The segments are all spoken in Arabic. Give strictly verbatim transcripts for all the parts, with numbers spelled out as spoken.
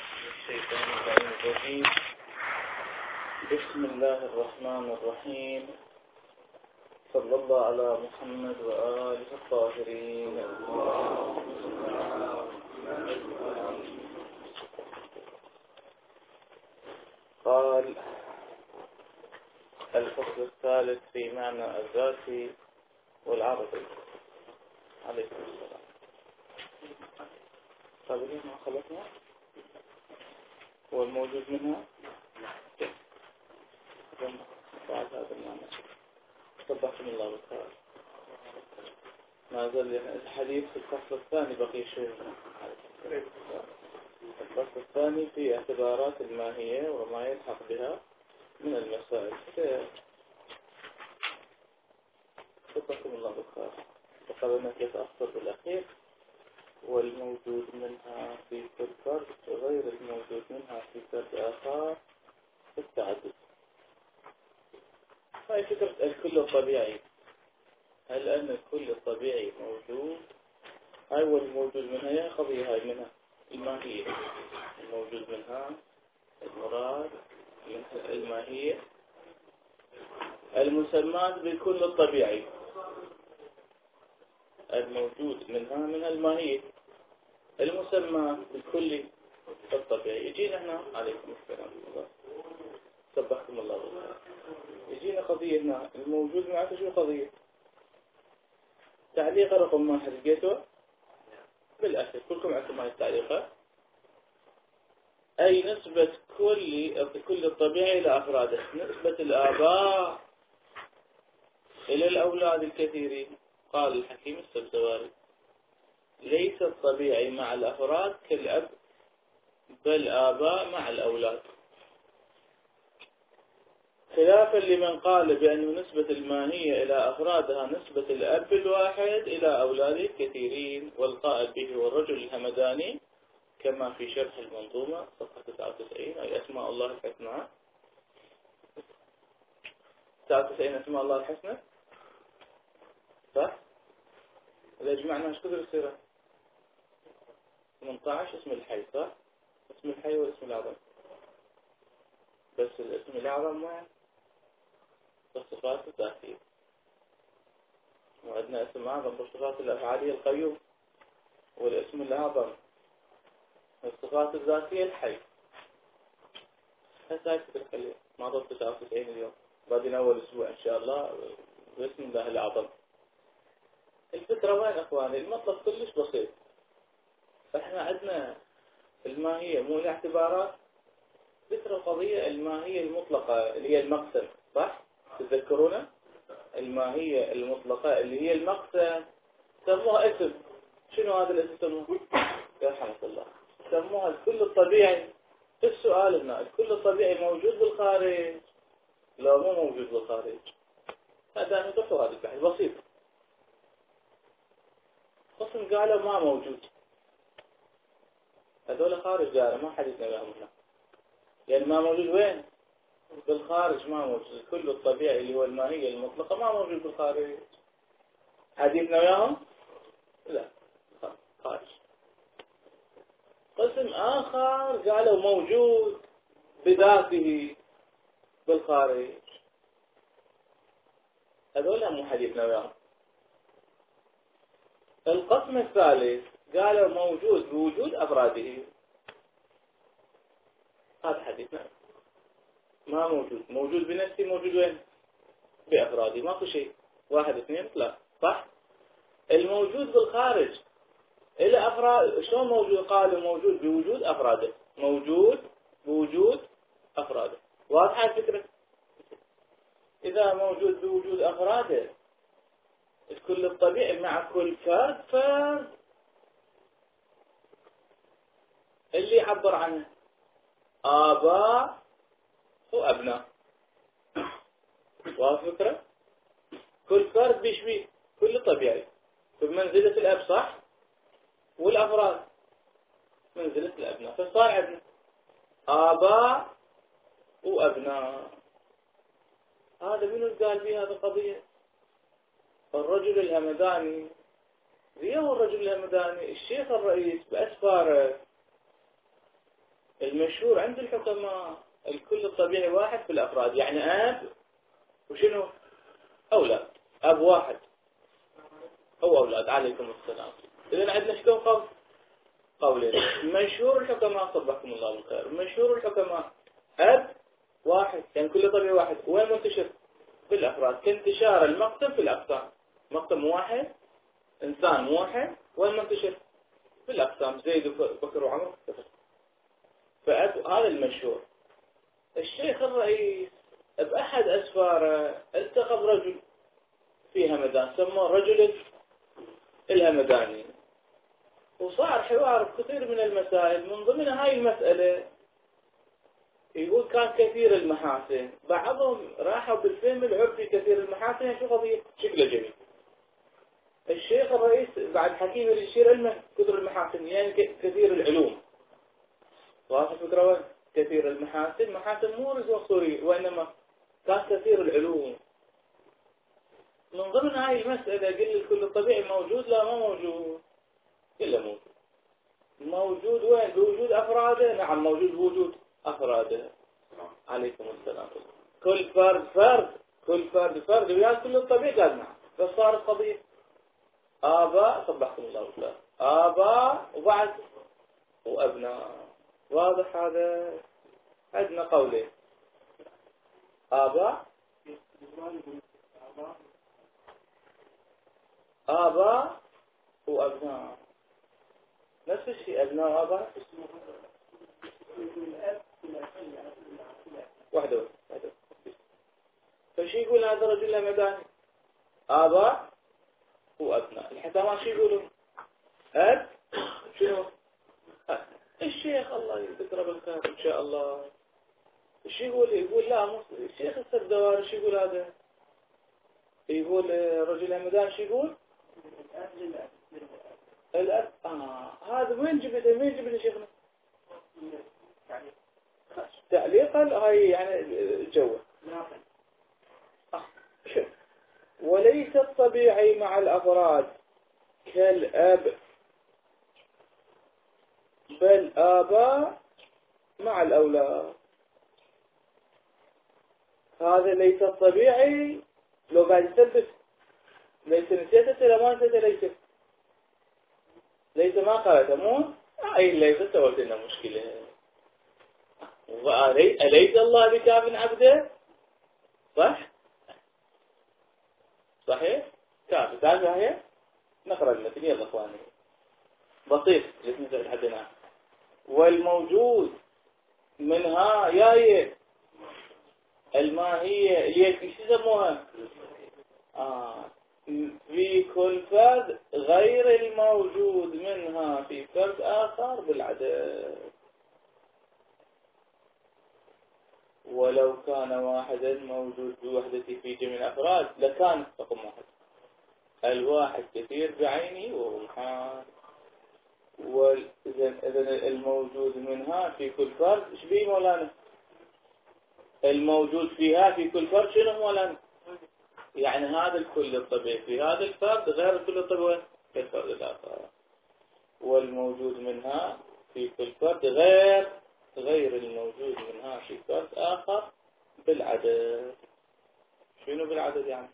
الشيطان اللعين الرجيم. بسم الله الرحمن الرحيم. صلى الله على محمد وآله الطاهرين. قال الفصل الثالث في معنى الذاتي والعرضي. عليكم السلام. قابلين ما خلصنا والموجود منها بعد هذا المعنى. صبحكم الله بالخير. ما زال الحديث في الفصل الثاني بقي شيء. الفصل الثاني في اعتبارات الماهية وما يلحق بها من المسائل. صبحكم الله بالخير. وقالنا كيف أخطر بالأخير والموجود منها في كل فرد غير الموجود منها في فرد آخر في التعدد. هاي فكرة الكل الطبيعي. هل أن الكل الطبيعي موجود؟ هاي والموجود منها يا قضية هاي منها الماهية. الموجود منها المراد من الماهية المسمات بالكل الطبيعي. الموجود منها من الماهية المسمى بالكل الطبيعي. يجينا هنا عليكم السلام الله. سبحكم الله بالخير. يجينا قضية هنا الموجود معك شو قضية؟ تعليق رقم واحد لقيته بالأسف كلكم عندكم هاي التعليقات. أي نسبة كل كل الطبيعي إلى أفراده. نسبة الآباء إلى الأولاد الكثيرين. قال الحكيم السبزواري ليس الطبيعي مع الأفراد كالأب بل آباء مع الأولاد، خلافا لمن قال بأن نسبة الماهية إلى أفرادها نسبة الأب الواحد إلى أولاده الكثيرين، والقائل به والرجل الهمداني كما في شرح المنظومة صفحة تسعة وتسعين. أي أسماء الله الحسنى. تسعة وتسعين أسماء الله الحسنى صح؟ إذا جمعنا ايش كثر يصير؟ ثمانية عشر اسم الحي صح؟ اسم الحي والاسم الأعظم. بس الاسم الأعظم وين؟ بالصفات الذاتية. وعندنا اسم أعظم بالصفات الأفعالية القيوم، والاسم الأعظم بالصفات الذاتية الحي. هسه هاي فكرة خليها ما ضبط تسعة وتسعين اليوم. بعدين أول أسبوع إن شاء الله باسم الله الأعظم. الفكرة وين أخواني؟ المطلب كلش بسيط. فإحنا عندنا الماهية مو الاعتبارات. ذكر القضية الماهية المطلقة اللي هي المقسم صح؟ تتذكرون الماهية المطلقة اللي هي المقسم سموها اسم. شنو هذا الاسم سموه؟ يرحمك الله. سموها الكل الطبيعي. السؤال هنا الكل الطبيعي موجود بالخارج؟ لا مو موجود بالخارج. هذا نقطة هذا البحث بسيط. قسم قالوا ما موجود. هذول خارج قالوا ما حدثنا بهم هنا. يعني ما موجود وين؟ بالخارج ما موجود. الكل الطبيعي اللي هو الماهية المطلقة ما موجود بالخارج. حديثنا وياهم؟ لا خارج. قسم آخر قالوا موجود بذاته بالخارج. هذول مو حديثنا وياهم. القسم الثالث قالوا موجود بوجود أفراده. هذا حديثنا. ما موجود. موجود بنفسي موجود وين؟ بأفرادي. ماكو شيء. واحد اثنين ثلاثة صح؟ الموجود بالخارج إلى أفراد. شلون موجود؟ قالوا موجود بوجود أفراده. موجود بوجود أفراده. واضحة الفكرة؟ إذا موجود بوجود أفراده الكل الطبيعي مع كل فرد فرد اللي يعبر عنه آباء وأبناء. واضح الفكرة؟ كل فرد بيشبيه كل طبيعي بمنزلة الأب صح؟ والأفراد منزلة الأبناء. فصار عندنا آباء وأبناء. هذا منو قال فيه هذا القضية؟ الرجل الهمداني. ليه هو الرجل الهمداني؟ الشيخ الرئيس بأسفاره المشهور عند الحكماء الكل الطبيعي واحد في الأفراد، يعني أب وشنو أولاد، أب واحد هو أولاد عليكم السلام. إذن عندنا شكون قول قولين. مشهور الحكماء صبحكم الله بالخير، مشهور الحكماء أب واحد، يعني كل طبيعي واحد. وين منتشر؟ في الأفراد، كانتشار المقسم في الأقسام. مقسم واحد، إنسان واحد، وين منتشر؟ في الأقسام، زيد وبكر وعمر. فأب هذا المشهور. الشيخ الرئيس بأحد أسفاره التقى برجل في همدان، سموه رجل الهمداني، وصار حوار بكثير من المسائل. من ضمن هاي المسألة يقول كان كثير المحاسن، بعضهم راحوا بالفهم العرفي كثير المحاسن، شو قضية شكله جميل. الشيخ الرئيس بعد حكيم اللي يشير علمه كثر المحاسن، يعني كثير العلوم. واضح الفكرة وين؟ كثير المحاسن، محاسن مو رزق مقصوري، وإنما كان كثير العلوم. من ضمن هاي المسألة قل الكل الطبيعي موجود لا ما موجود؟ إلا موجود. موجود وين؟ بوجود أفراده. نعم موجود بوجود أفراده. عليكم السلام. كل فرد فرد، كل فرد فرد ويا كل الطبيعي قال نعم. فصارت قضية آباء، صبحكم الله بالخير، آباء وبعد وأبناء. واضح هذا؟ عندنا قولين، آباء آباء وأبناء، نفس الشيء، أبناء وآباء وحده وحده. فشي يقول هذا رجل مداني، آباء وأبناء. الحكماء شو يقولون؟ أب شنو؟ أب. الشيخ الله يذكره بالخير إن شاء الله شو يقول؟ يقول لا مو الشيخ السردواري. شو يقول هذا؟ يقول رجل مدان. شو يقول؟ الأب. آه هذا وين جبته؟ وين جبته شيخنا؟ تعليقا هاي يعني جوه. آه. وليس الطبيعي مع الأفراد كالأب، بل آباء مع الأولاد. هذا ليس الطبيعي. لو قاعد يثبت ليس نسيته ولا ما نسيته؟ ليس ليس ما قالته مو أي ليس سوت لنا مشكلة. أليس الله بكاف عبده؟ صح صحيح كاف. تعالوا هي نقرأ المثل يلا اخواني بسيط لسنة لحدنا. والموجود منها ياي الماهية اللي ايش يسموها آه في كل فرد غير الموجود منها في فرد آخر بالعدد. ولو كان واحدا موجود بوحدته في جميع الأفراد لكان رقم واحد. الواحد كثير بعينه وهو محال. وإذا الموجود منها في كل فرد ايش بيه مولانا؟ الموجود فيها في كل فرد شنو مولانا؟ يعني هذا الكل الطبيعي في هذا الفرد غير الكل الطبيعي في الفرد الآخر. والموجود منها في كل فرد غير غير الموجود منها في فرد آخر بالعدد. شنو بالعدد يعني؟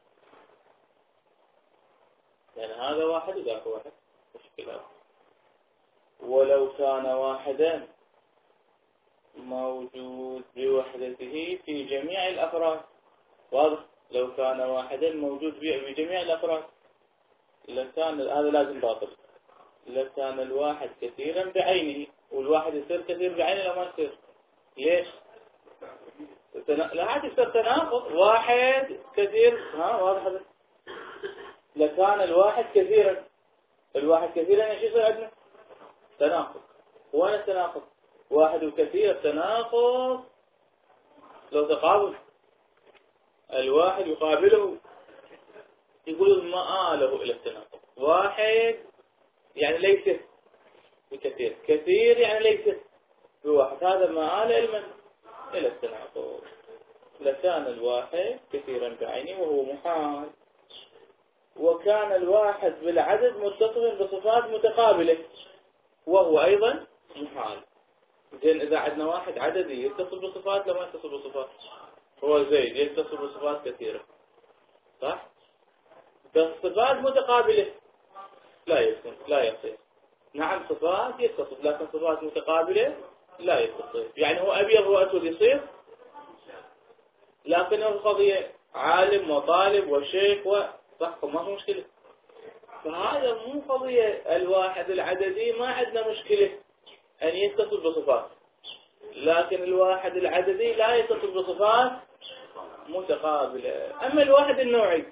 يعني هذا واحد وذاك واحد مشكلة. ولو كان واحدا موجود بوحدته في جميع الأفراد. واضح؟ لو كان واحدا موجود بجميع الأفراد لكان هذا لازم باطل. لكان الواحد كثيرا بعينه، والواحد يصير كثير بعينه لما يصير. ليش؟ لا عاد يصير تناقض. واحد كثير ها واضح هذا. لكان الواحد كثيرا، الواحد كثيرا ايش يصير عندنا؟ تناقض. وين التناقض؟ واحد وكثير تناقض. لو تقابل الواحد يقابله يقول ما آله إلى التناقض. واحد يعني ليس بكثير، كثير يعني ليس بواحد. هذا ما آله إلى إلى التناقض. لكان الواحد كثيرا بعينه وهو محال. وكان الواحد بالعدد متصف بصفات متقابلة وهو أيضا محال. زين إذا عندنا واحد عددي يتصل بصفات لما يتصل بصفات، هو زيد يتصل بصفات كثيرة صح؟ بس صفات متقابلة لا يتصل لا يصير. نعم صفات يتصل لكن صفات متقابلة لا يتصل. يعني هو أبيض وأسود يصير، لكن القضية عالم وطالب وشيخ و صح ما في مشكلة. فهذا مو قضية الواحد العددي ما عندنا مشكلة أن يتصل بصفات، لكن الواحد العددي لا يتصل بصفات متقابلة. أما الواحد النوعي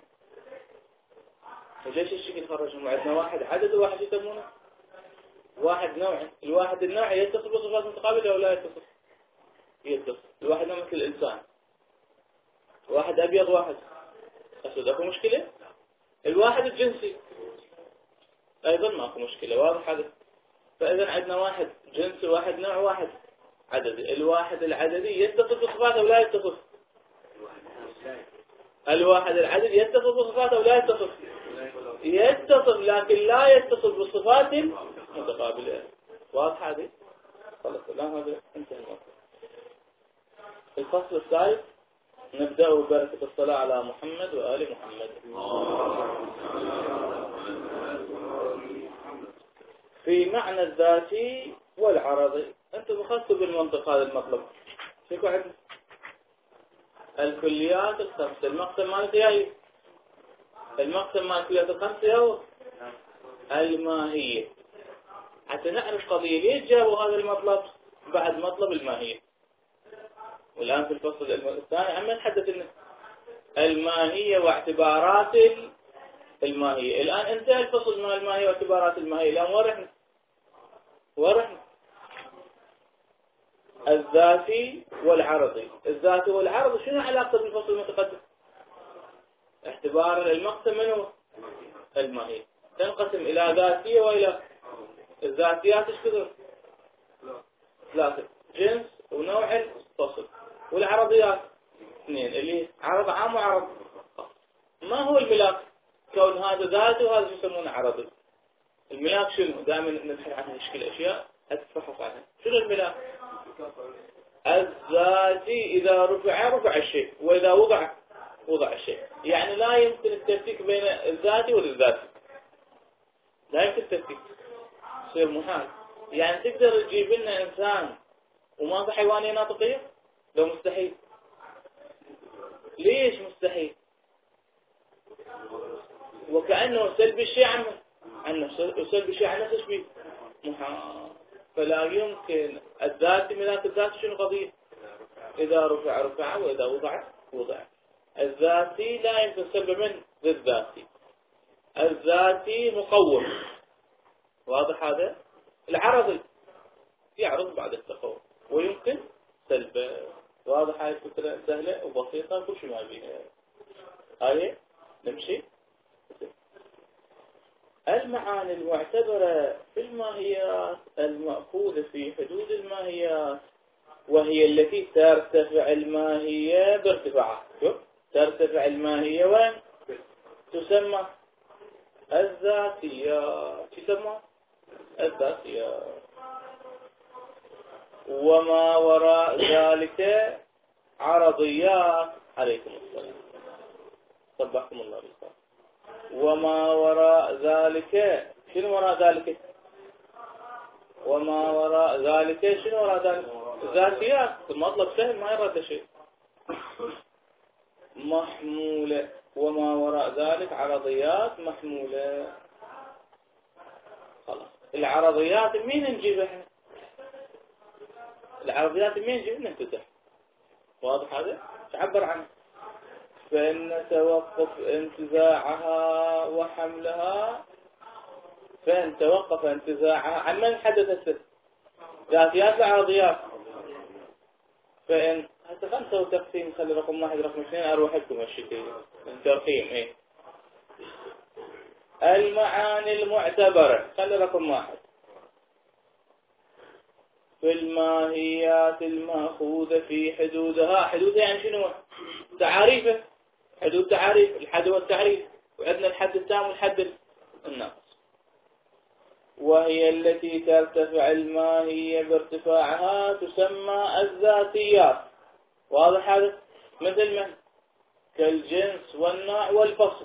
ليش الشكل خرجهم؟ عندنا واحد عدد وواحد يسمونه واحد نوعي. الواحد النوعي يتصل بصفات متقابلة أو لا يتصل؟ يتصل. الواحد مثل الإنسان، واحد أبيض واحد أسود أكو مشكلة. الواحد الجنسي أيضا ما أكو مشكلة، واضح هذا. فإذا عندنا واحد جنسي واحد نوع واحد عددي. الواحد العددي يتصل بصفات أو لا يتصل؟ الواحد العددي يتصل بصفات أو لا يتصل؟ يتصل لكن لا يتصل بصفات متقابلة. واضح هذه؟ خلاص الآن هذا انتهى الموضوع. الفصل الثالث نبدأ ببركة الصلاة على محمد وآل محمد. في معنى الذاتي والعرضي. أنتم أخذتوا بالمنطق هذا المطلب. فيكم عندنا الكليات الخمسة. المقسم مالك ياي المقسم مال الكليات الخمسة هو الماهية. حتى نعرف قضية ليش جابوا هذا المطلب بعد مطلب الماهية. والآن في الفصل الثاني عم نتحدث عن الماهية واعتبارات الماهية. الآن انتهى الفصل مال الماهية واعتبارات الماهية. الآن ورحنا ورحنا الذاتي والعرضي. الذاتي والعرضي شنو علاقة بالفصل المتقدم؟ اعتبار المقسم منه الماهية تنقسم إلى ذاتية وإلى الذاتيات. ايش كثر؟ ثلاثة: جنس ونوع فصل. والعرضيات اثنين اللي عرض عام وعرض خاص. ما هو الملاك؟ كون هذا ذاتي وهذا يسمونه عرضي. الملاك شنو؟ دائما نبحث عن هذه الاشياء اتفحص عنها. شنو الملاك؟ الذاتي اذا رفع رفع الشيء واذا وضع وضع الشيء. يعني لا يمكن التفكيك بين الذاتي والذاتي، لا يمكن التفكيك، يصير محال. يعني تقدر تجيب لنا انسان وما في حيوانية ناطقية؟ لو مستحيل. ليش مستحيل؟ وكأنه سلب الشيء عنه عنه سلب الشيء عن نفسه بيه محال. فلا يمكن. الذاتي ملاك الذاتي شنو قضية؟ إذا رفع رفع وإذا وضع وضع. الذاتي لا يمكن سلب من الذاتي. الذاتي مقوم. واضح هذا؟ العرضي يعرض بعد التقوم ويمكن سلبه. واضح هاي الفكرة سهلة وبسيطة كل شيء ما بيها. هاي نمشي. المعاني المعتبرة في الماهيات المأخوذة في حدود الماهيات وهي التي ترتفع الماهية بارتفاعها. شوف ترتفع الماهية وين؟ تسمى الذاتيات. تسمى الذاتيات. وما وراء ذلك عرضيات. عليكم السلام صبحكم الله بالخير. وما وراء ذلك شنو وراء ذلك؟ وما وراء ذلك شنو وراء ذلك؟ ذاتيات. المطلب سهل ما يراد شيء. محمولة. وما وراء ذلك عرضيات محمولة. خلاص العرضيات مين نجيبها احنا؟ العرضيات مين نجيبها؟ ننتزع. واضح هذا؟ تعبر عنه. فإن توقف انتزاعها وحملها. فإن توقف انتزاعها عن من حدثت ذاتيات العرضيات. فإن هسه خمسة وتقسيم خلي رقم واحد رقم اثنين أروح لكم هالشكل الترقيم. ايه المعاني المعتبرة خلي رقم واحد في الماهيات المأخوذة في حدودها. حدودها يعني شنو؟ تعاريفه. حدود تعاريف. الحد والتعريف. وعندنا الحد التام والحد الناقص. وهي التي ترتفع الماهية بارتفاعها تسمى الذاتيات. واضح هذا؟ مثل من؟ كالجنس والنوع والفصل.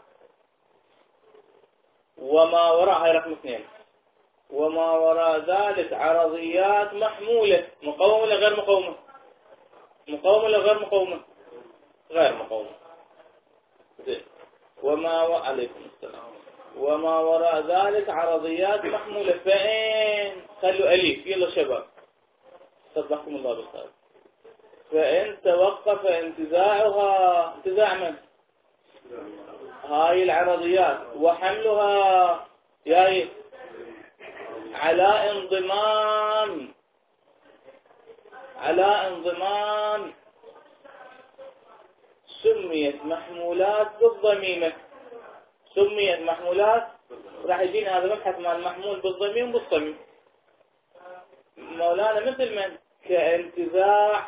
وما وراء، هاي رقم اثنين. وما وراء ذلك عرضيات محمولة، مقومة ولا غير مقومة؟ مقومة ولا غير مقومة؟ غير مقومة. زين. وما و... عليكم السلام. وما وراء ذلك عرضيات محمولة. فإن خلوا أليف، يلا شباب صدقكم الله بالخير. فإن توقف انتزاعها، انتزاع من؟ هاي العرضيات وحملها يعني على انضمام على انضمام سميت محمولات بالضميمة. سميت محمولات، راح يجينا هذا مبحث مال المحمول بالضميم بالصميم. مولانا مثل من؟ كانتزاع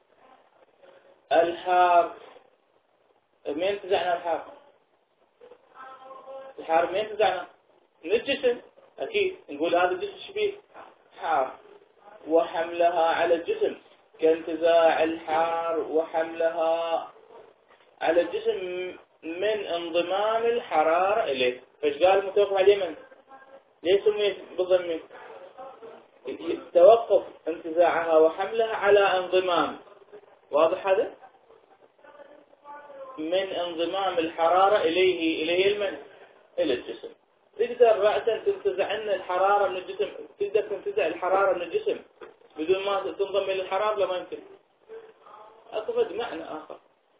الحرف. مين انتزعنا الحرف؟ الحرف مين انتزعنا؟ من الجسم أكيد. نقول هذا الجسم شبيه حار، وحملها على الجسم كانتزاع الحار وحملها على الجسم من انضمام الحرارة إليه. فايش قال متوقف عليه من؟ ليه سميت بالضميم؟ توقف انتزاعها وحملها على انضمام. واضح هذا؟ من انضمام الحرارة إليه. إليه المن؟ إلى الجسم. تقدر رأسا تنتزع عنا الحرارة من الجسم، تقدر تنتزع الحرارة من الجسم بدون ما تنضم إلى الحرارة؟ لا، ما يمكن. أقصد معنى آخر،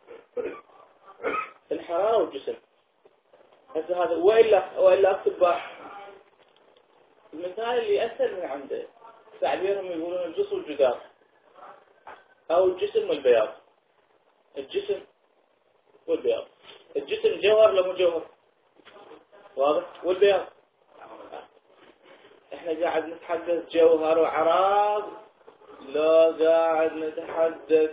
الحرارة والجسم. هذا وإلا وإلا أكتب باح. المثال اللي أسهل من عنده تعبيرهم يقولون الجسم والجدار، أو الجسم والبياض. الجسم والبياض. الجسم جوهر ولا مو جوهر؟ واضح؟ والبياض احنا قاعد نتحدث جوهر وعراض، لا قاعد نتحدث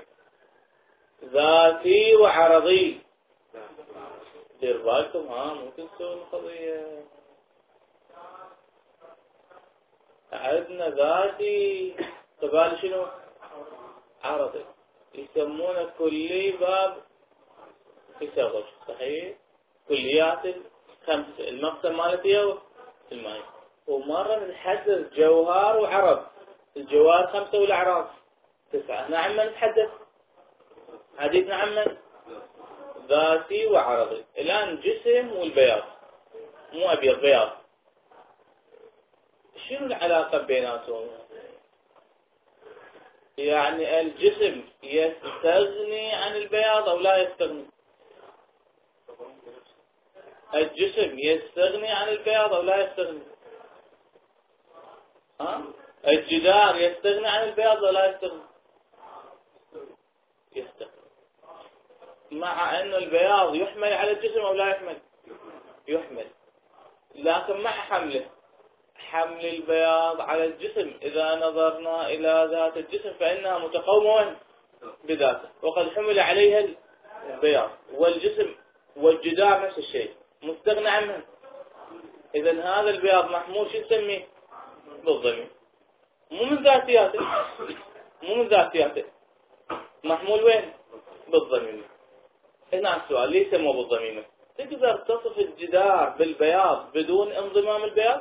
ذاتي وعرضي. دير بالكم، ها ممكن تسوي القضية. عندنا ذاتي قبال شنو؟ عرضي. يسمونه كلي باب يسوي صحيح. كليات خمسة، المقسم مالتي الماي. ومرة نتحدث جوهر وعرض. الجوهر خمسة والأعراض تسعة. نعم من نتحدث؟ حديثنا عن من؟ ذاتي وعرضي. الآن جسم والبياض، مو أبيض بياض. شنو العلاقة بيناتهم؟ يعني الجسم يستغني عن البياض أو لا يستغني؟ الجسم يستغني عن البياض أو لا يستغني؟ ها؟ الجدار يستغني عن البياض أو لا يستغني؟ يستغني. مع أن البياض يحمل على الجسم أو لا يحمل؟ يحمل، لكن مع حمله. حمل البياض على الجسم إذا نظرنا إلى ذات الجسم فإنها متقومة بذاته، وقد حمل عليها البياض. والجسم والجدار نفس الشيء، مستغنى عنه. إذن هذا البياض محمول شو نسميه؟ بالضميم. مو من ذاتياته، مو من ذاتياته، محمول وين؟ بالضميم. هنا السؤال، ليش سموه بالضميمة؟ تقدر تصف الجدار بالبياض بدون انضمام البياض؟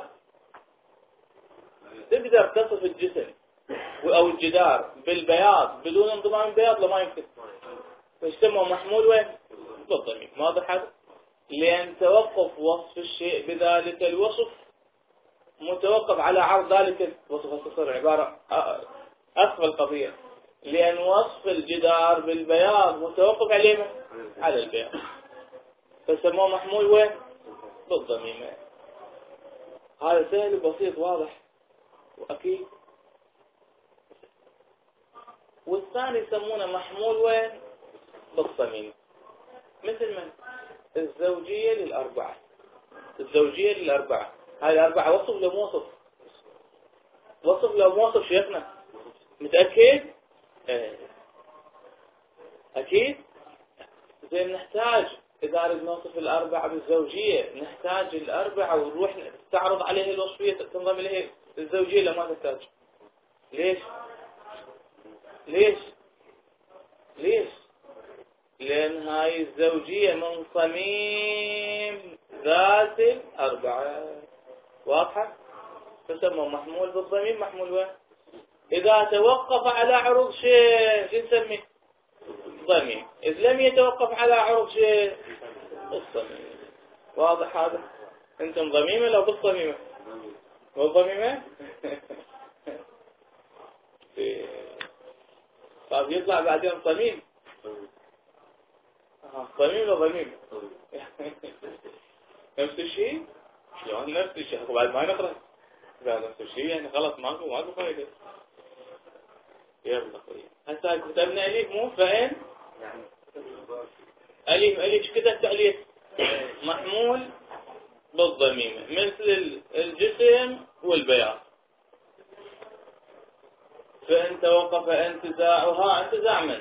تقدر تصف الجسم أو الجدار بالبياض بدون انضمام البياض؟ لا، ما يمكن. فيسموه محمول وين؟ بالضميم. واضح هذا؟ لأن توقف وصف الشيء بذلك الوصف متوقف على عرض ذلك الوصف. تصير عبارة أصف القضية، لأن وصف الجدار بالبياض متوقف عليه على البياض، فسموه محمول وين؟ بالضميم. هذا سهل وبسيط واضح وأكيد. والثاني يسمونه محمول وين؟ بالضميم. مثل من؟ الزوجية للأربعة. الزوجية للأربعة، هاي الأربعة وصف لو مو وصف؟ وصف لو مو وصف شيخنا؟ متأكد؟ اه. أكيد؟ زين نحتاج إذا أريد نوصف الأربعة بالزوجية نحتاج الأربعة ونروح تعرض عليه الوصفية تنضم إليه الزوجية لا ما تحتاج. ليش؟ ليش؟ ليش؟ لأن هاي الزوجية من صميم ذات الأربعة. واضحة؟ تسمى محمول بالضمير محمول وين؟ إذا توقف على عروض شيء شو نسميه؟ ضمير. إذا لم يتوقف على عروض شيء الصميم. واضح هذا؟ أنتم ضميمة لو بالصميمة؟ والضميمة؟ طيب يطلع بعدين صميم. صميم ولا ضميم؟ نفس الشيء؟ شلون نفس الشيء؟ بعد ما نقرأ إذا نفس الشيء يعني خلاص ماكو ماكو فايدة. يلا خويا هسه كتبنا أليف مو فإن أليف أليف كتبت أليف محمول بالضميمة مثل الجسم والبياض. فإن توقف انتزاعها انتزاع من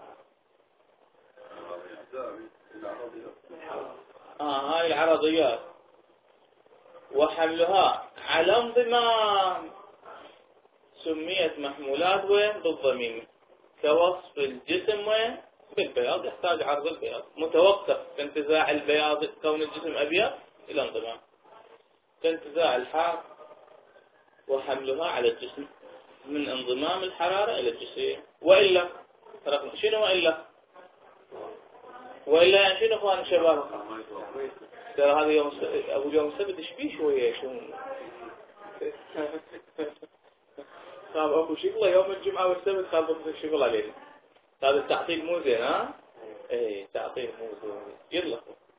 آه هاي العرضيات وحملها على انضمام سميت محمولات وين بالضميمة كوصف الجسم وين بالبياض يحتاج عرض البياض متوقف كانتزاع البياض كون الجسم أبيض إلى انضمام كانتزاع الحار وحملها على الجسم من انضمام الحرارة إلى الجسم. وإلا شنو وإلا وإلا شنو أخوان الشباب ترى هذا يوم أبو يوم السبت إيش فيه شوية شو خاب أبو شغله يوم الجمعة والسبت خاب الشغل علينا. هذا التعطيل مو زين ها؟ إيه تعطيل مو زين. يلا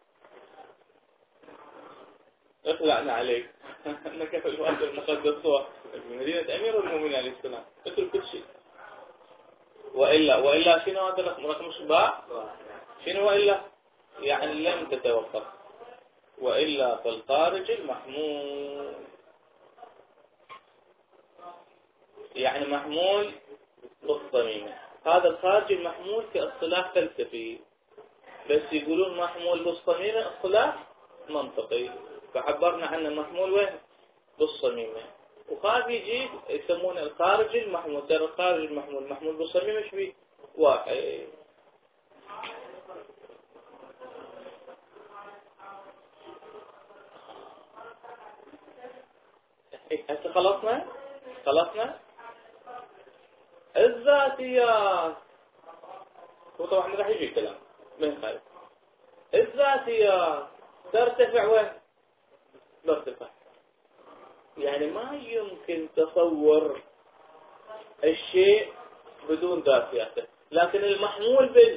اخلعنا عليك. انك في الوقت المقدس هو في مدينة أمير المؤمنين عليه السلام اترك كل شيء. وإلا وإلا شنو هذا رقم رقم شباع شنو وإلا يعني لم تتوقف. وإلا فالخارج المحمول يعني محمول بالضميمة. هذا الخارج المحمول كاصطلاح فلسفي بس يقولون محمول بالضميمة اصطلاح منطقي فعبرنا عنه محمول وين بالصميمة. وخارج يجي يسمونه الخارج المحمول. ترى الخارج المحمول محمول بالصميمة ايش بيه واحد. هسه خلصنا خلصنا الذاتيات. وطبعا راح يجي الكلام من خارج الذاتيات ترتفع وين ترتفع. يعني ما يمكن تصور الشيء بدون ذاتياته. لكن المحمول بال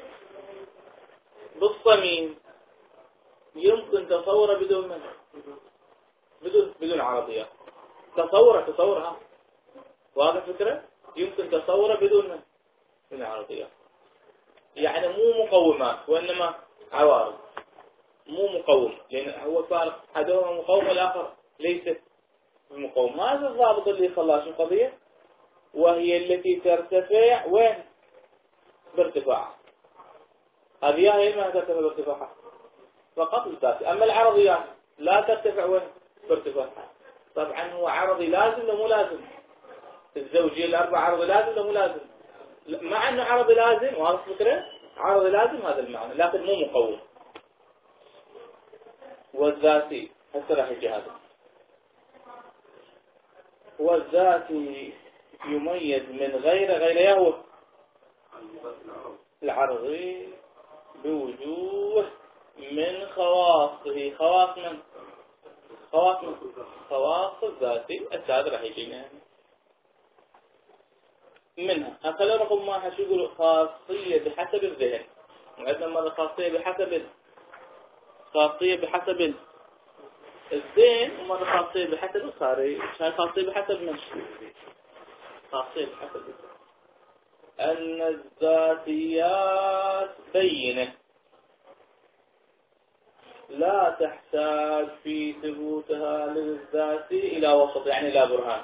بالصميم يمكن تصوره بدون من بدون بدون عرضيات. تصوره تصورها واضح فكرة يمكن تصوره بدون من من عرضيات. يعني مو مقومات وإنما عوارض مو مقوم لأن هو فارق أحدهما مقوم والآخر ليس المقوم. هذا الضابط اللي خلاص القضية وهي التي ترتفع وين بارتفاعها. هذه هي ما ترتفع بارتفاعها فقط الذاتي. أما العرضيات لا ترتفع وين بارتفاعها. طبعا هو عرضي لازم ولا مو لازم. الزوجية الأربع عرضي لازم ولا مو لازم. مع أنه عرضي لازم وهذا الفكرة عرضي لازم هذا المعنى لكن مو مقوم. والذاتي هسه راح يجي هذا. والذاتي يميز من غير غير يهوى العرضي بوجوه من خواصه. خواص من خواص من خواص الذاتي السادة راح يجينا منها. هكذا رقم ما حشو يقولوا خاصية بحسب الذهن. عندنا مرة خاصية بحسب خاصية بحسب الذهن ومرة خاصية بحسب الخارج. هاي خاصية بحسب من خاصية بحسب أن الذاتيات بينة لا تحتاج في ثبوتها للذات إلى وسط يعني لا برهان.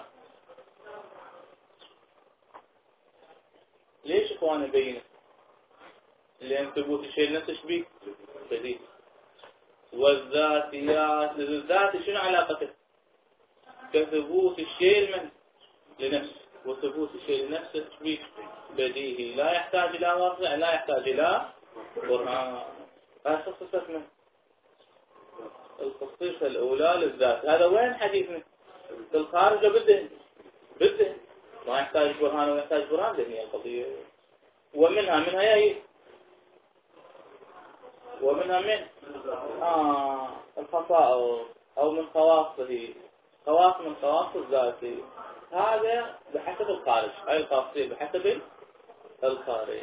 ليش إخواني بينة؟ لأن ثبوت الشيء نفسه بيه بديهي. والذاتيات، الذات شنو علاقته؟ كثبوت الشيء من لنفسه، وثبوت الشيء لنفسه بديهي لا يحتاج إلى واقع، لا يحتاج إلى برهان. هذا خصيصة من الخصيصة الأولى للذات. هذا وين حديثنا؟ في الخارج بده بده ما يحتاج برهان ولا يحتاج برهان، لأن هي القضية. ومنها منها هي ومنها من آه الخصائص أو من خواصه، خواص من خواص الذات. هذا بحسب الخارج، هاي الخاصية بحسب الخارج.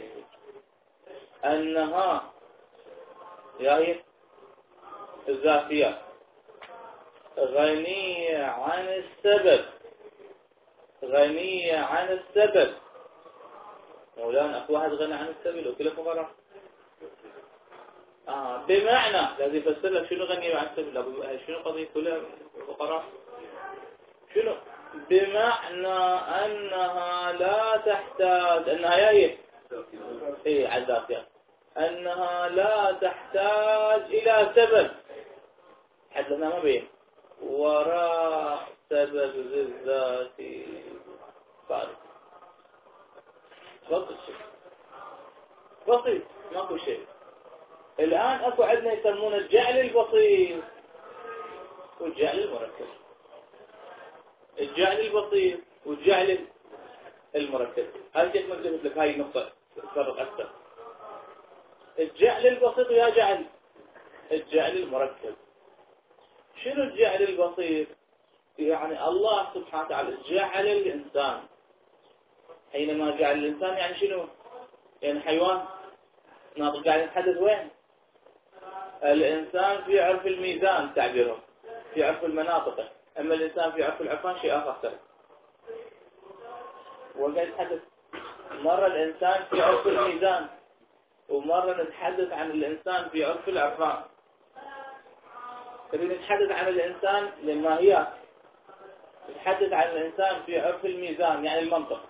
أنها يعني الذاتية غنية عن السبب، غنية عن السبب. مولانا أكو واحد غني عن السبب لو كله فقراء. آه بمعنى لازم يفسر لك شنو غنية عن السبب، شنو قضية كلها فقراء. شنو بمعنى أنها لا تحتاج، أنها هي إيه عذاب، أنها لا تحتاج إلى سبب. حد لنا ما بين وراء سبب الذات فارغ. بسيط بسيط ماكو شيء. الآن أكو عندنا يسمونه الجعل البسيط والجعل المركب. الجعل البسيط والجعل المركب، هذا كيف نجيب لك هاي النقطة تفرق أكثر. الجعل البسيط يا جعل الجعل المركب. شنو الجعل البسيط؟ يعني الله سبحانه وتعالى جعل الإنسان، حينما جعل الإنسان يعني شنو؟ يعني حيوان ناطق، قاعد نتحدث وين؟ الإنسان في عرف الميزان تعبيرهم، في عرف المناطق، أما الإنسان في عرف العرفان شيء آخر اختلف. وقاعد نتحدث مرة الإنسان في عرف الميزان، ومرة نتحدث عن الإنسان في عرف العرفان. تبي نتحدث عن الإنسان للماهيات، نتحدث عن الإنسان في عرف الميزان يعني المنطق.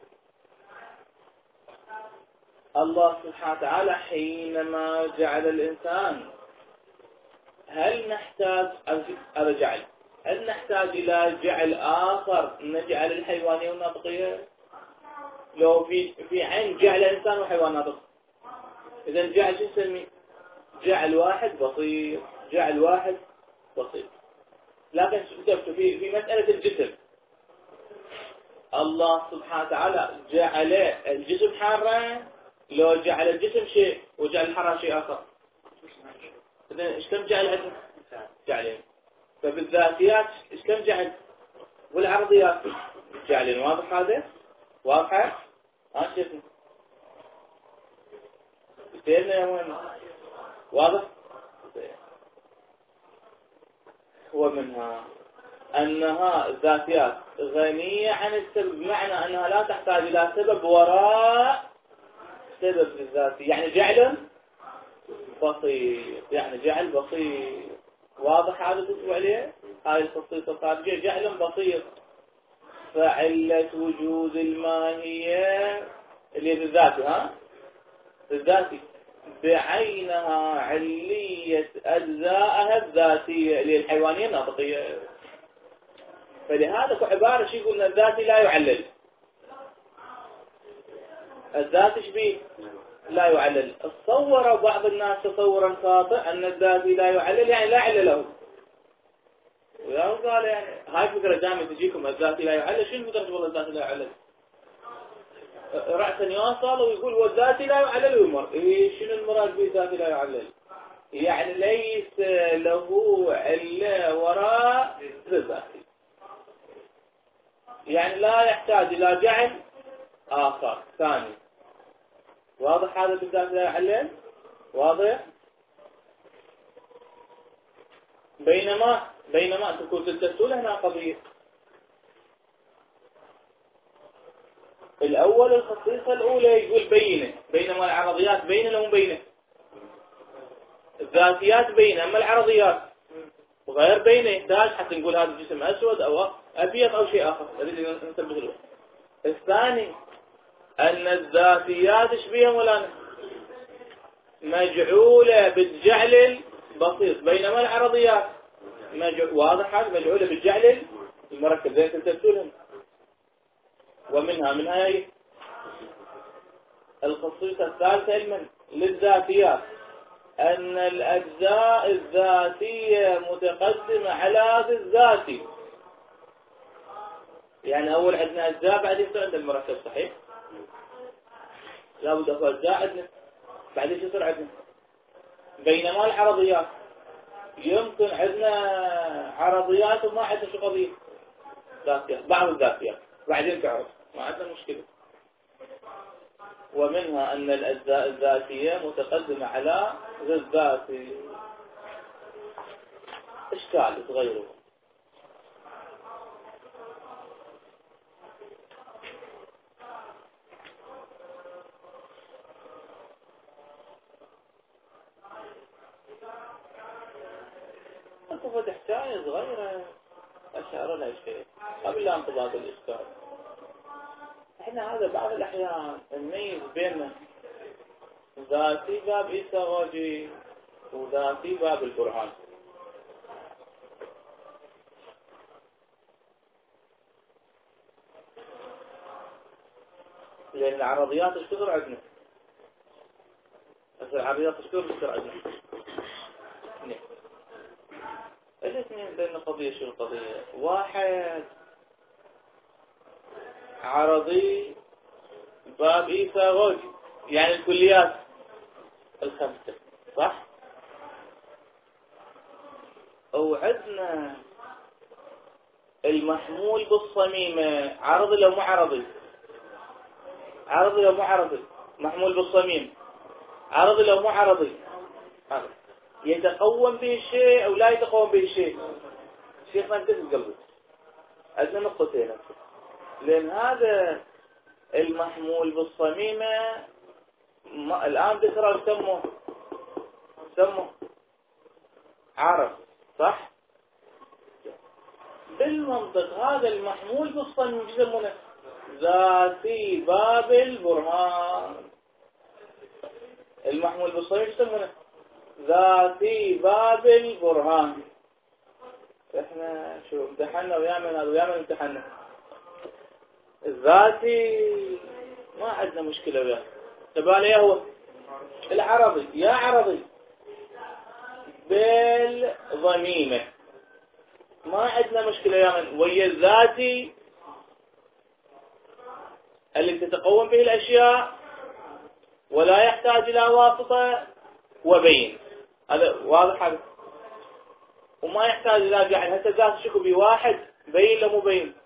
الله سبحانه وتعالى حينما جعل الإنسان، هل نحتاج أرجع هل نحتاج إلى جعل آخر نجعل الحيوانية والناطقية؟ لو في في عين جعل الإنسان وحيوان ناطق، إذا جعل شو نسميه؟ جعل واحد بسيط، جعل واحد بسيط. لكن شفتوا في في مسألة الجسم، الله سبحانه وتعالى جعل الجسم حارة، لو جعل الجسم شيء وجعل الحرارة شيء آخر. إذا إيش كم جعل عندنا؟ جعلين. فبالذاتيات إيش كم جعل؟ والعرضيات جعلين. واضح هذا؟ واضحة؟ ها شفنا؟ بتقولنا يا وين؟ واضح؟ ومنها أنها الذاتيات غنية عن السبب، بمعنى أنها لا تحتاج إلى سبب وراء سبب الذاتي، يعني جعل بسيط، يعني جعل بسيط. واضح هذا تسوى عليه؟ هاي الخصيصة الخارجية جعل بسيط. فعلة وجود الماهية اللي هي الذاتي، ها؟ الذاتي بعينها علية أجزائها الذاتية اللي هي الحيوانية الناطقية. فلهذا عبارة شيء يقولنا الذاتي لا يعلل. الذاتي شبيه لا يعلل. تصور بعض الناس تصورا خاطئ أن الذاتي لا يعلل يعني لا علله. ويا قال يعني هاي فكرة دائما تجيكم الذاتي لا يعلل. شنو فكرة والله الذاتي لا يعلل؟ رأسا يوصل ويقول والذاتي لا يعلل ويمر. إيه شنو المراد بالذاتي لا يعلل؟ يعني ليس له علة وراء الذاتي، يعني لا يحتاج إلى جعل آخر ثاني. واضح هذا بالذات لا يعلل؟ واضح؟ بينما بينما تكون تلتسول هنا قضية الأول الخصيصة الأولى يقول بينه، بينما العرضيات بينه لهم بينه، الذاتيات بينه، أما العرضيات وغير بينه يحتاج حتى نقول هذا الجسم أسود أو أبيض أو شيء آخر. الثاني أن الذاتيات إيش بيهم ولا مجعولة بالجعل البسيط، بينما العرضيات مجع... واضحة مجعولة بالجعل المركب زي تسلسلهم. ومنها من هاي الخصوصية الثالثة علما للذاتيات أن الأجزاء الذاتية متقدمة على الذاتي. يعني أول عندنا أجزاء بعدين يصير عندنا المركب، صحيح؟ لابد أكو أجزاء عندنا بعدين يصير عندنا. بينما العرضيات يمكن عندنا عرضيات وما عندنا شو قضية ذاتيات، بعض الذاتيات بعدين تعرف ما عندنا مشكلة. ومنها أن الأجزاء الذاتية متقدمة على الذاتي. إشكال تغيره. أكو تحتاج صغيرة أشعر لها شيء قبل لا انقضاض الإشكال. احنا هذا بعض الأحيان نميز بين ذاتي باب إيساغوجي وذاتي باب البرهان. لأن العرضيات اشتغل عندنا، بس العرضيات اشتغل عندنا اثنين. الاثنين بين قضية شو القضية؟ واحد عرضي باب إيساغوجي يعني الكليات الخمسة، صح؟ أو عندنا المحمول بالصميمة عرضي لو مو عرضي، عرضي لو مو عرضي، محمول بالصميم عرضي لو مو عرضي، عرض. يتقوم به الشيء أو لا يتقوم به الشيء. شيخنا انت في قلبك عندنا نقطتين، لأن هذا المحمول بالصميمة ما الآن ذكره سمه سمه عرض، صح؟ بالمنطق هذا المحمول بالصميم يسمونه ذاتي باب البرهان. المحمول بالصميم يسمونه ذاتي باب البرهان. احنا شو امتحنا ويامن هذا ويامن امتحنا الذاتي ما عندنا مشكلة وياه. تبالي هو العرضي يا عرضي بالضميمة ما عندنا مشكلة يامن، ويا الذاتي اللي تتقوم به الأشياء ولا يحتاج إلى واسطة وبين. هذا واضح هذا، وما يحتاج إلى جعل. هسه ذات شكو بواحد بين لا مو بين؟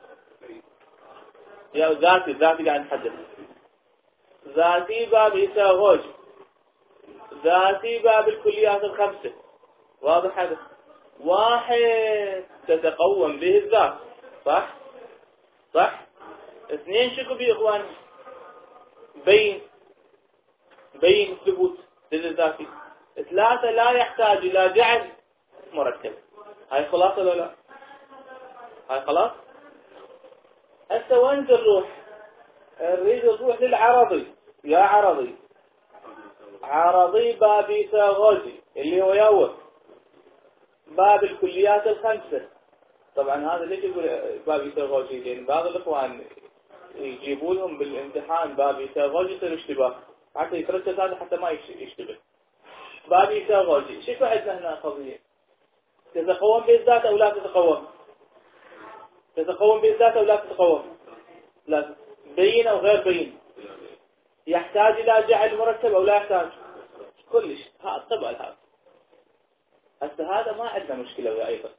يا ذاتي ذاتي قاعد نحدد ذاتي باب إيساغوج، ذاتي باب الكليات الخمسة. واضح هذا؟ واحد تتقوم به الذات، صح؟ صح؟ اثنين شكو بي إخواني بين بين ثبوت للذاتي. ثلاثة لا يحتاج إلى جعل مركب. هاي خلاصة ولا لا؟ هاي خلاص؟ هسه وين نروح؟ نريد نروح للعرضي يا عرضي، عرضي باب إيساغوجي اللي هو يوم باب الكليات الخمسة. طبعا هذا ليش يقول باب إيساغوجي؟ لأن بعض الإخوان يجيبوا لهم بالامتحان باب إيساغوجي يصير اشتباه، حتى يترتب هذا حتى ما يشتبه. باب إيساغوجي شو عندنا هنا قضية؟ تتقوم بالذات أو لا تتقوم؟ تتقوم بالذات أو لا تتقوم؟ لا. بين أو غير بين؟ يحتاج إلى جعل مركب أو لا يحتاج؟ كلش. هذا طبعا هذا هسه هذا ما عندنا مشكلة وياه أيضا.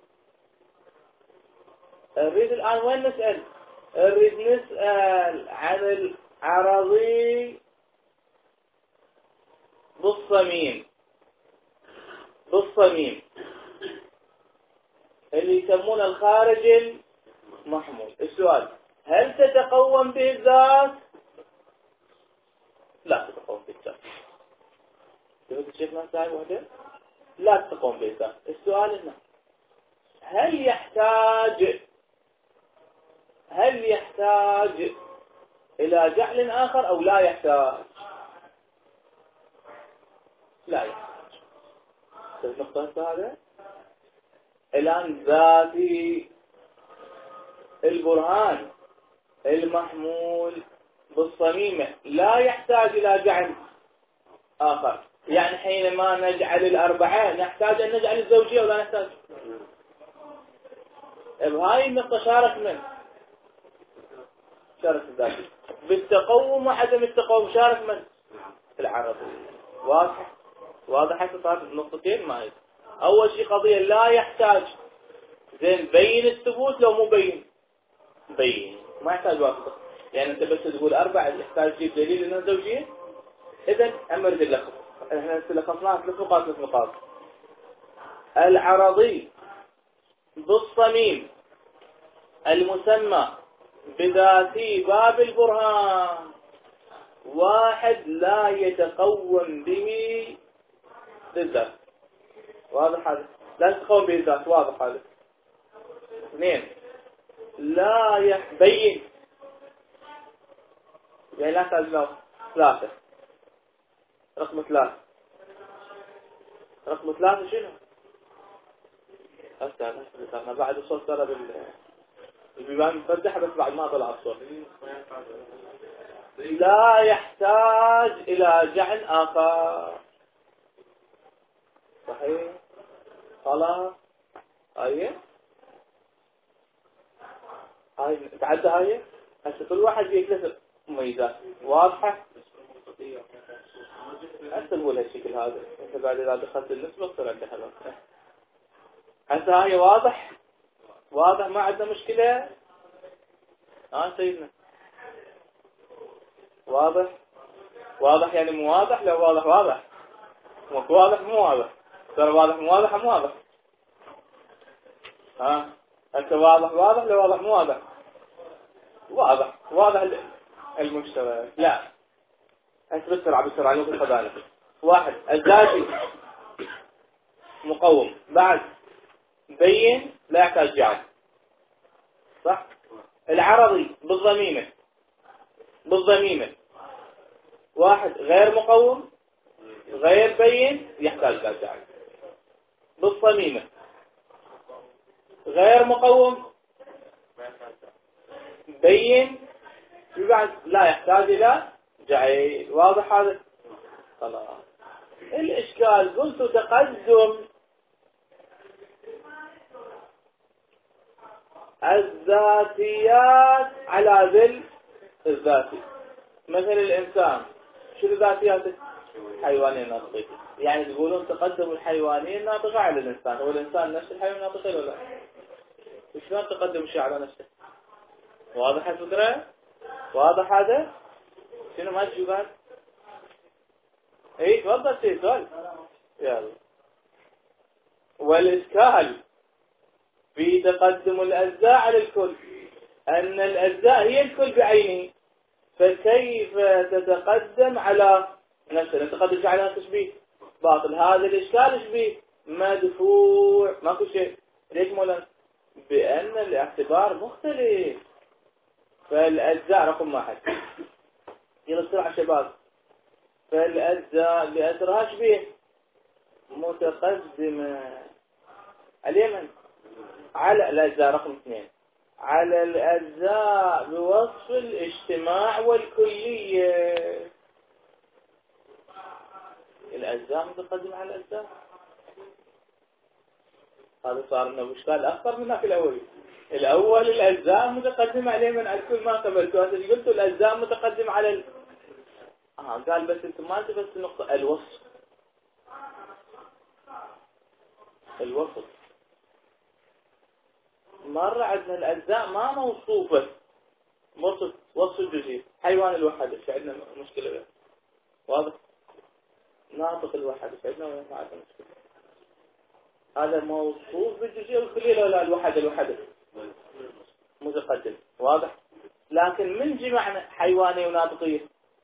نريد الآن وين نسأل؟ نريد نسأل عن العرضي بالصميم بالصميم اللي يسمونه الخارج المحمول. السؤال هل تتقوم به الذات؟ لا تتقوم به الذات. شوفت الشيخ نفسه وحده؟ لا تتقوم به الذات. السؤال هنا هل يحتاج هل يحتاج إلى جعل آخر أو لا يحتاج؟ لا يحتاج. النقطة هذا الآن ذاتي البرهان المحمول بالصميمة لا يحتاج إلى جعل آخر. يعني حينما نجعل الأربعة نحتاج أن نجعل الزوجية ولا نحتاج؟ بهاي النقطة شارك من؟ شارك الذاتي. بالتقوم وعدم التقوم شارك من؟ العربي. واضح؟ واضح حتى صارت النقطتين معي. أول شيء قضية لا يحتاج. زين بين الثبوت لو مو بين؟ بين ما يحتاج واسطة. يعني أنت بس تقول أربعة يحتاج تجيب دليل إنها زوجية. إذن أمر اللخص. إحنا لخصناها ثلاث نقاط ثلاث نقاط. العرضي بالصميم المسمى بذاتي باب البرهان واحد لا يتقوم به بالذات. واضح هذا؟ لا يتقوم به الذات. واضح هذا؟ اثنين لا يبين. يعني لا تجلو. ثلاثة رقم ثلاثة رقم ثلاثة شنو؟ هسه هسه بعد الصوت ترى بال البيبان مفتحة بس بعد ما طلع الصوت. لا يحتاج إلى جعل آخر. صحيح؟ خلاص. هاي هاي تعدى هاي. هسه كل واحد يكتسب مميزات واضحة. هسه نقول هالشكل هذا. انت بعد إذا دخلت النسبة تصير عندها حلو. هسه هاي واضح. واضح ما عندنا مشكلة. ها سيدنا واضح. واضح يعني مو واضح. لو واضح واضح مو واضح مو واضح. ترى واضح مو واضح مو واضح. ها هسه واضح واضح لو واضح مو واضح. واضح واضح المشترك. لا هسه بسرعة بسرعة نقول خذانا. واحد الذاتي مقوم بعد بين لا يحتاج جعل. صح. العرضي بالضميمة بالضميمة واحد غير مقوم غير بين يحتاج لا جعل. بالصميمة غير مقوم بين بعد لا يحتاج إلى جعل. واضح هذا؟ خلاص. الإشكال قلت تقدم الذاتيات على ذل الذاتي. مثل الإنسان شو ذاتياته؟ حيوانية ناطقية. يعني تقولون تقدم الحيوانية الناطقة على الإنسان. هو الإنسان نفس الحيوان الناطقة ولا لا؟ شلون تقدم شيء على نفسه؟ واضح الفكرة؟ واضح هذا؟ شنو ما تجيبان؟ ايه تفضل سيد سؤال. يلا. والإشكال في تقدم الأجزاء على الكل أن الأجزاء هي الكل بعينه. فكيف تتقدم على نفسه؟ تتقدم على تشبيه باطل. هذا الإشكال تشبيه مدفوع ماكو شيء. ليش مولانا؟ بأن الاعتبار مختلف. فالأجزاء رقم واحد يلا بسرعة شباب. فالأجزاء بأثرها شبيه متقدمة اليمن على الأجزاء. رقم اثنين على الأجزاء بوصف الاجتماع والكلية. الأجزاء متقدمة على الأجزاء. هذا صار لنا إشكال أكثر منها في الأول. الأول الأجزاء متقدمة عليه من الكل ما قبلته. هذا قلت الأجزاء متقدمة على ال... آه قال بس أنت ما أنت بس النقطة الوصف. الوصف مرة عندنا الأجزاء ما موصوفة. وصف وصف الجزئي. حيوان الوحدة في عندنا مشكلة بها. واضح؟ ناطق الوحدة في عندنا ما عندنا مشكلة. هذا موصوف بالجزئية والكلية. لا الوحدة الوحدة متقدم. واضح؟ لكن من جمعنا حيوانية وناطقية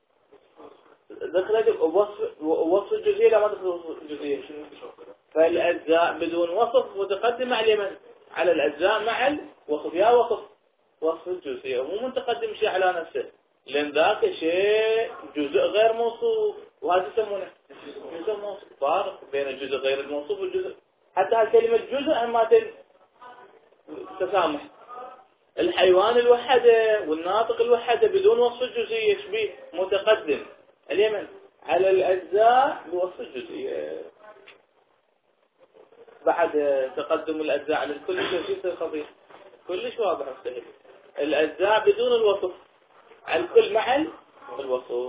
دخلت وصف وصف الجزئية. لا ما دخل وصف الجزئية. فالأجزاء بدون وصف متقدمة على من؟ على الأجزاء مع الوصف. يا وصف وصف الجزئية مو متقدم شيء على نفسه. لأن ذاك شيء جزء غير موصوف. وهذا يسمونه جزء موصوف. فارق بين الجزء غير الموصوف والجزء، حتى هالكلمة جزء ما تسامح. الحيوان الوحدة والناطق الوحدة بدون وصف الجزئية شبيه متقدم اليمن على الأجزاء بوصف الجزئية. بعد تقدم الأجزاء على الكل يصير خطير كلش واضح مستحيل. الأجزاء بدون الوصف على الكل مع الوصف.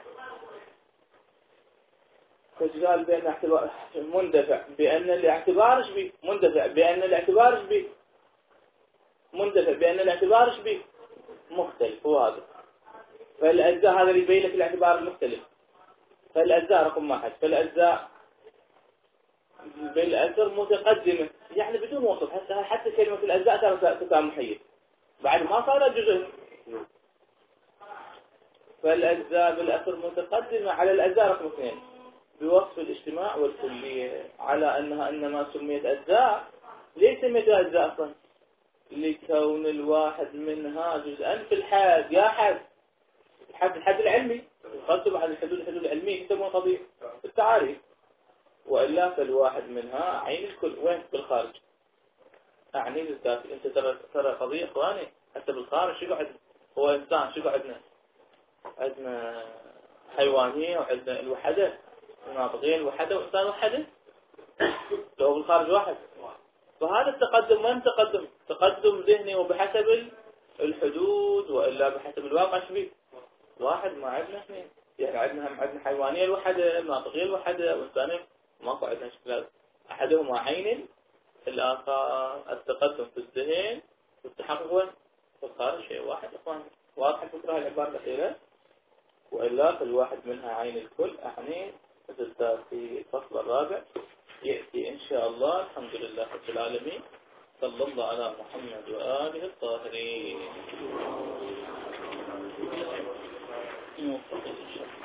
فجال بأن اعتبار مندفع بأن الاعتبار شبيه مندفع بأن الاعتبار شبيه مندفع بأن الاعتبار شبيه مختلف وواضح. فالأجزاء هذا اللي يبين لك الاعتبار المختلف. فالأجزاء رقم واحد. فالأجزاء بالأثر متقدمة يعني بدون وصف. حتى حتى كلمة الأجزاء ترى تسامحية بعد ما صار جزء. فالأجزاء بالأثر متقدمة على الأجزاء رقم اثنين بوصف الاجتماع والكلية، على أنها إنما سميت أجزاء. ليش سميتها أجزاء أصلا؟ لكون الواحد منها جزءا في الحد. يا حد الحد الحد العلمي يقدم على الحدود الحدود العلمية يسمونها قضية في التعاريف. وإلا فالواحد منها عين الكل. وين؟ بالخارج. أعني للذات. أنت ترى ترى قضية إخواني حتى بالخارج شو قعدنا؟ هو إنسان شو قعدنا؟ عندنا حيوانية وعندنا الوحدة ناطقين وحدة وإنسان وحدة. لو بالخارج واحد. فهذا التقدم وين تقدم؟ تقدم ذهني وبحسب الحدود، وإلا بحسب الواقع شبيه واحد. ما عندنا اثنين. يعني عندنا هم عندنا حيوانية الوحدة ناطقين الوحدة وإنسانين ماكو عندنا شكلات. أحدهما عين الآخر. التقدم في الذهن والتحقق في الخارج شيء واحد. إخوان واضح الفكرة العبارة الأخيرة؟ وإلا فالواحد منها عين الكل. أعني مثل في الفصل الرابع يأتي إن شاء الله. الحمد لله رب العالمين. صلى الله على محمد وآله الطاهرين.